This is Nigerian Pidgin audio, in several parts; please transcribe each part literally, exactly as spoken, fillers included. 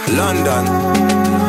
London.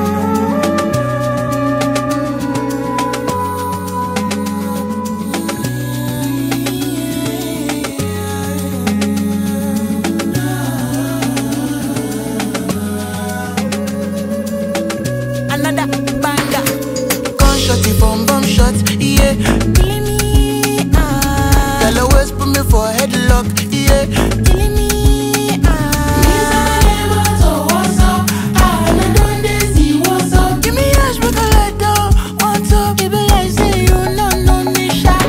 Another banger. Gunshotty from bomb shot, yeah. Killing me, ah. Tell always put me for headlock, yeah. Killing me, ah. Me say what's up, what's up? Ah, I don't dey see what's up. Give me ash, make I let down. What's up? People like say you no know me shot.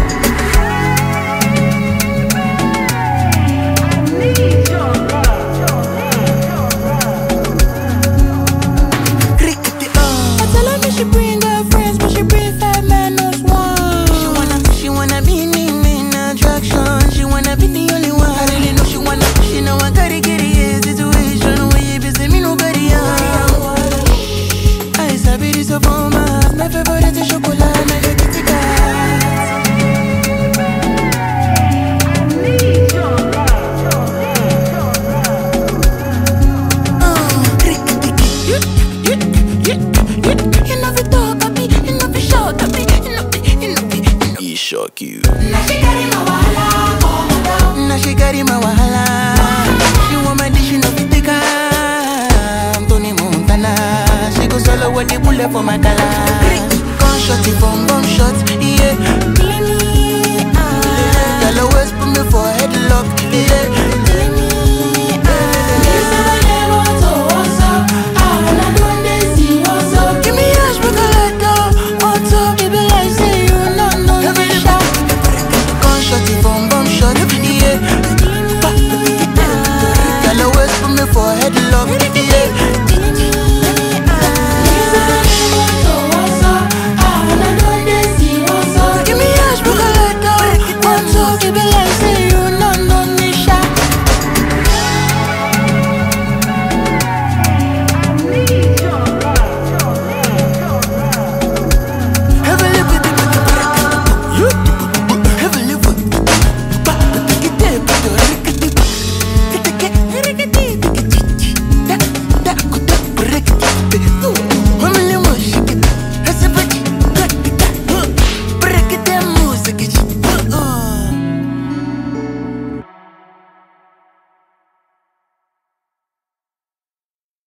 Need your love. She bring her friends, but she bring five men as one. She wanna, she wanna be me in attraction. She wanna be the only one. I really know she wanna, she know I gotta get it. Situation where you be say me nobody else. I sabi this up on my, my favorite is chocolate, my favorite is gas. Need your love. Uh, you, you, you, you, you know it all, baby. You know it show, baby. You know it, you know it, you know it. He shock you. Now she carry my wahala, oh my God. Now she carry my wahala. She want my dish, she know it take her. Tony Montana. She go solo with the bullet for my color. Gunshotty from bomb shot.